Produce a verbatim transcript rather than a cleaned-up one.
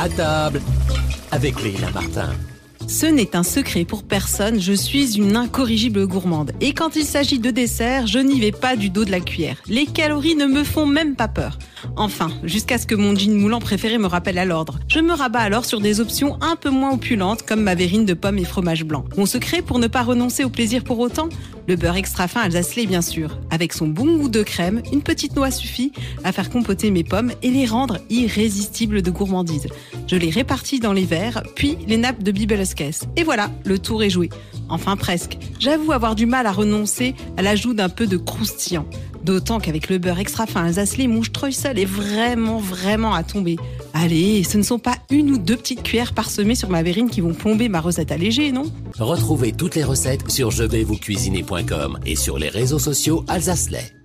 À table avec Leila Martin. Ce n'est un secret pour personne, je suis une incorrigible gourmande. Et quand il s'agit de dessert, je n'y vais pas du dos de la cuillère. Les calories ne me font même pas peur. Enfin, jusqu'à ce que mon jean moulant préféré me rappelle à l'ordre. Je me rabats alors sur des options un peu moins opulentes, comme ma verrine de pommes et fromage blanc. Mon secret pour ne pas renoncer au plaisir pour autant ? Le beurre extra fin Alsace-Lait, bien sûr. Avec son bon goût de crème, une petite noix suffit à faire compoter mes pommes et les rendre irrésistibles de gourmandise. Je les répartis dans les verres, puis les nappes de Bibelskes. Et voilà, le tour est joué. Enfin presque. J'avoue avoir du mal à renoncer à l'ajout d'un peu de croustillant. D'autant qu'avec le beurre extra fin Alsace-Lait, mon streusel est vraiment, vraiment à tomber. Allez, ce ne sont pas une ou deux petites cuillères parsemées sur ma verrine qui vont plomber ma recette allégée, non ? Retrouvez toutes les recettes sur je vais vous cuisiner point com et sur les réseaux sociaux Alsace-Lait.